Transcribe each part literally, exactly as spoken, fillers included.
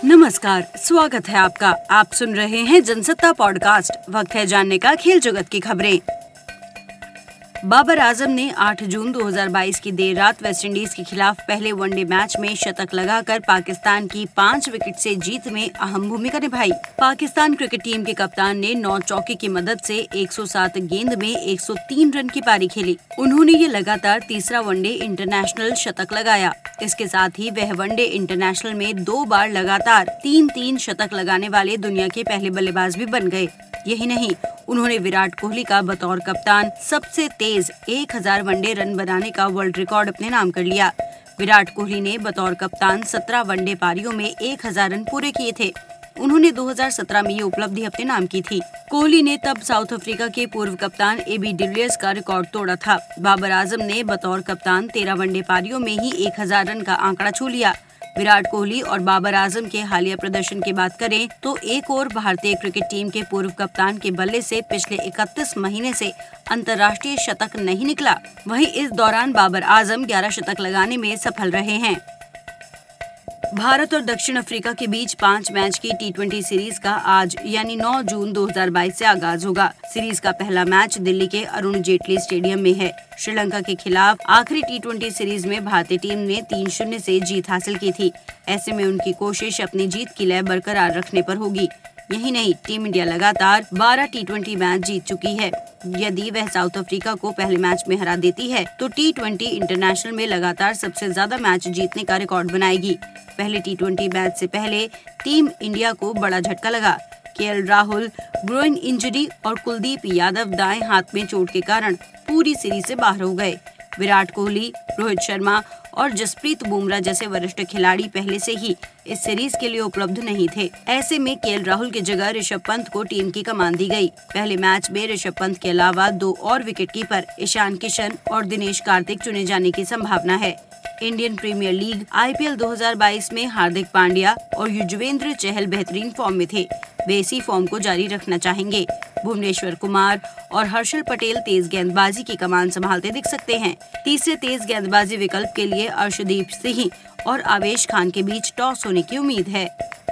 नमस्कार, स्वागत है आपका। आप सुन रहे हैं जनसत्ता पॉडकास्ट। वक्त है जानने का खेल जगत की खबरें। बाबर आजम ने आठ जून दो हज़ार बाईस की देर रात वेस्टइंडीज के खिलाफ पहले वनडे मैच में शतक लगाकर पाकिस्तान की पाँच विकेट से जीत में अहम भूमिका निभाई। पाकिस्तान क्रिकेट टीम के कप्तान ने नौ चौके की मदद से एक सौ सात गेंद में एक सौ तीन रन की पारी खेली। उन्होंने ये लगातार तीसरा वनडे इंटरनेशनल शतक लगाया। इसके साथ ही वह वनडे इंटरनेशनल में दो बार लगातार तीन तीन शतक लगाने वाले दुनिया के पहले बल्लेबाज भी बन गए। यही नहीं, उन्होंने विराट कोहली का बतौर कप्तान सबसे तेज एक हज़ार वनडे रन बनाने का वर्ल्ड रिकॉर्ड अपने नाम कर लिया। विराट कोहली ने बतौर कप्तान सत्रह वनडे पारियों में एक हज़ार रन पूरे किए थे। उन्होंने दो हज़ार सत्रह में ये उपलब्धि अपने नाम की थी। कोहली ने तब साउथ अफ्रीका के पूर्व कप्तान ए बी डिविलियर्स का रिकॉर्ड तोड़ा था। बाबर आजम ने बतौर कप्तान तेरह वनडे पारियों में ही एक हज़ार रन का आंकड़ा छू लिया। विराट कोहली और बाबर आजम के हालिया प्रदर्शन की बात करें तो एक और भारतीय क्रिकेट टीम के पूर्व कप्तान के बल्ले से पिछले इकतीस महीने से अंतर्राष्ट्रीय शतक नहीं निकला। वहीं इस दौरान बाबर आजम ग्यारह शतक लगाने में सफल रहे हैं। भारत और दक्षिण अफ्रीका के बीच पाँच मैच की टी ट्वेंटी सीरीज का आज यानी नौ जून दो हज़ार बाईस से आगाज होगा। सीरीज का पहला मैच दिल्ली के अरुण जेटली स्टेडियम में है। श्रीलंका के खिलाफ आखिरी टी ट्वेंटी सीरीज में भारतीय टीम ने तीन शून्य से जीत हासिल की थी। ऐसे में उनकी कोशिश अपनी जीत की लय बरकरार रखने पर होगी। यही नहीं, टीम इंडिया लगातार बारह टी ट्वेंटी मैच जीत चुकी है। यदि वह साउथ अफ्रीका को पहले मैच में हरा देती है तो टी ट्वेंटी इंटरनेशनल में लगातार सबसे ज्यादा मैच जीतने का रिकॉर्ड बनाएगी। पहले टी ट्वेंटी मैच से पहले टीम इंडिया को बड़ा झटका लगा। के एल राहुल ग्रोइन इंजरी और कुलदीप यादव दाएं हाथ में चोट के कारण पूरी सीरीज से बाहर हो गए। विराट कोहली, रोहित शर्मा और जसप्रीत बुमराह जैसे वरिष्ठ खिलाड़ी पहले से ही इस सीरीज के लिए उपलब्ध नहीं थे। ऐसे में के एल राहुल की जगह ऋषभ पंत को टीम की कमान दी गई। पहले मैच में ऋषभ पंत के अलावा दो और विकेट कीपर ईशान किशन और दिनेश कार्तिक चुने जाने की संभावना है। Indian Premier League I P L दो हज़ार बाईस में हार्दिक पांड्या और युजवेंद्र चहल बेहतरीन फॉर्म में थे। वे इसी फॉर्म को जारी रखना चाहेंगे। भुवनेश्वर कुमार और हर्षल पटेल तेज गेंदबाजी की कमान संभालते दिख सकते हैं। तीसरे तेज गेंदबाजी विकल्प के लिए अर्शदीप सिंह और आवेश खान के बीच टॉस होने की उम्मीद है।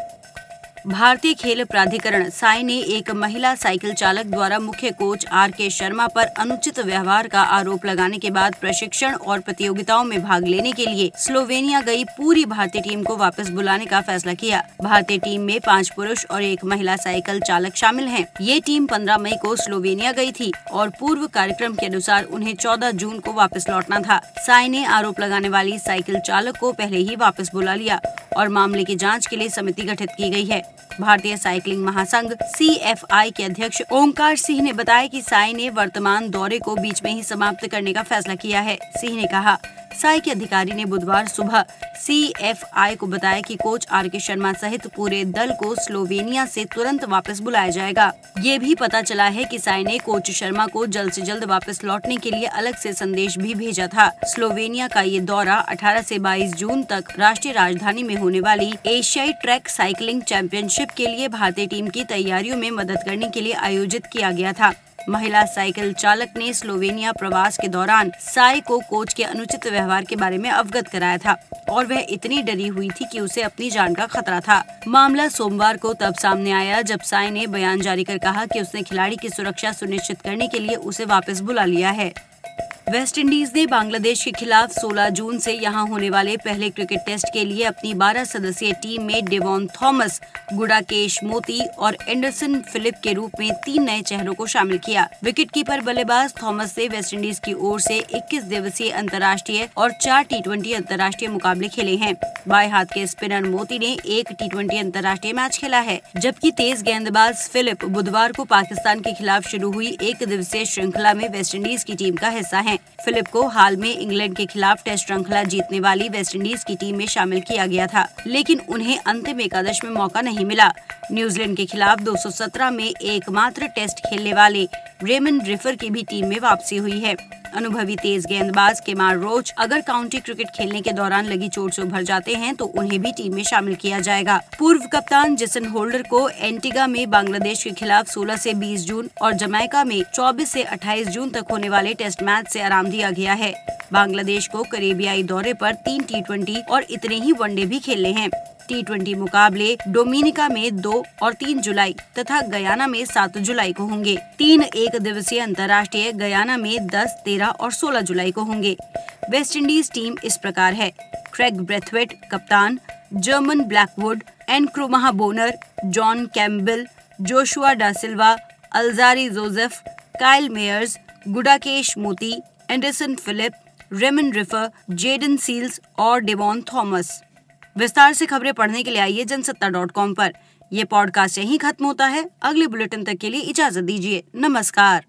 भारतीय खेल प्राधिकरण साई ने एक महिला साइकिल चालक द्वारा मुख्य कोच आर के शर्मा पर अनुचित व्यवहार का आरोप लगाने के बाद प्रशिक्षण और प्रतियोगिताओं में भाग लेने के लिए स्लोवेनिया गई पूरी भारतीय टीम को वापस बुलाने का फैसला किया। भारतीय टीम में पाँच पुरुष और एक महिला साइकिल चालक शामिल हैं। ये टीम पंद्रह मई को स्लोवेनिया गई थी और पूर्व कार्यक्रम के अनुसार उन्हें चौदह जून को वापस लौटना था। साई ने आरोप लगाने वाली साइकिल चालक को पहले ही वापस बुला लिया और मामले की जाँच के लिए समिति गठित की गई है। भारतीय साइकिलिंग महासंघ सी एफ आई के अध्यक्ष ओंकार सिंह ने बताया कि साई ने वर्तमान दौरे को बीच में ही समाप्त करने का फैसला किया है। सिंह ने कहा, साई के अधिकारी ने बुधवार सुबह सी एफ आई को बताया कि कोच आर के शर्मा सहित पूरे दल को स्लोवेनिया से तुरंत वापस बुलाया जाएगा। ये भी पता चला है कि साई ने कोच शर्मा को जल्द से जल्द वापस लौटने के लिए अलग से संदेश भी भेजा था। स्लोवेनिया का ये दौरा अठारह से बाईस जून तक राष्ट्रीय राजधानी में होने वाली एशियाई ट्रैक साइकिलिंग चैंपियनशिप के लिए भारतीय टीम की तैयारियों में मदद करने के लिए आयोजित किया गया था। महिला साइकिल चालक ने स्लोवेनिया प्रवास के दौरान साई को कोच के अनुचित व्यवहार के बारे में अवगत कराया था और वह इतनी डरी हुई थी कि उसे अपनी जान का खतरा था। मामला सोमवार को तब सामने आया जब साई ने बयान जारी कर कहा कि उसने खिलाड़ी की सुरक्षा सुनिश्चित करने के लिए उसे वापस बुला लिया है। वेस्ट इंडीज ने बांग्लादेश के खिलाफ सोलह जून से यहां होने वाले पहले क्रिकेट टेस्ट के लिए अपनी बारह सदस्यीय टीम में डेवॉन थॉमस, गुडाकेश मोती और एंडरसन फिलिप के रूप में तीन नए चेहरों को शामिल किया। विकेटकीपर बल्लेबाज थॉमस से वेस्ट इंडीज की ओर से इक्कीस दिवसीय अंतर्राष्ट्रीय और चार टी ट्वेंटी अंतर्राष्ट्रीय मुकाबले खेले हैं। बाएं हाथ के स्पिनर मोती ने एक टी ट्वेंटी अंतर्राष्ट्रीय मैच खेला है, जबकि तेज गेंदबाज फिलिप बुधवार को पाकिस्तान के खिलाफ शुरू हुई एक दिवसीय श्रृंखला में वेस्ट इंडीज की टीम का हिस्सा है। फिलिप को हाल में इंग्लैंड के खिलाफ टेस्ट श्रृंखला जीतने वाली वेस्टइंडीज की टीम में शामिल किया गया था, लेकिन उन्हें अंतिम एकादश में मौका नहीं मिला। न्यूजीलैंड के खिलाफ दो सौ सत्रह में एकमात्र टेस्ट खेलने वाले रेमन रिफर की भी टीम में वापसी हुई है। अनुभवी तेज गेंदबाज केमार रोच अगर काउंटी क्रिकेट खेलने के दौरान लगी चोट से उभर जाते हैं तो उन्हें भी टीम में शामिल किया जाएगा। पूर्व कप्तान जेसन होल्डर को एंटीगा में बांग्लादेश के खिलाफ सोलह से बीस जून और जमैका में चौबीस से अट्ठाईस जून तक होने वाले टेस्ट मैच से आराम दिया गया है। बांग्लादेश को करेबियाई दौरे पर तीन टी ट्वेंटी और इतने ही वनडे भी खेलने हैं। टी ट्वेंटी मुकाबले डोमिनिका में दो और तीन जुलाई तथा गयाना में सात जुलाई को होंगे। तीन एक दिवसीय अंतर्राष्ट्रीय गयाना में दस, तेरह और सोलह जुलाई को होंगे। वेस्ट इंडीज टीम इस प्रकार है: क्रेग ब्रेथवेट कप्तान, Jermaine Blackwood, Nkrumah Bonner, John Campbell, Joshua Da Silva, Alzarri Joseph, Kyle Mayers, Gudakesh Motie, Anderson Phillip, Raymon Reifer, Jayden Seales और डेवॉन थॉमस। विस्तार से खबरें पढ़ने के लिए आइए जनसत्ता डॉट कॉम पर। यह पॉडकास्ट यहीं खत्म होता है। अगले बुलेटिन तक के लिए इजाजत दीजिए। नमस्कार।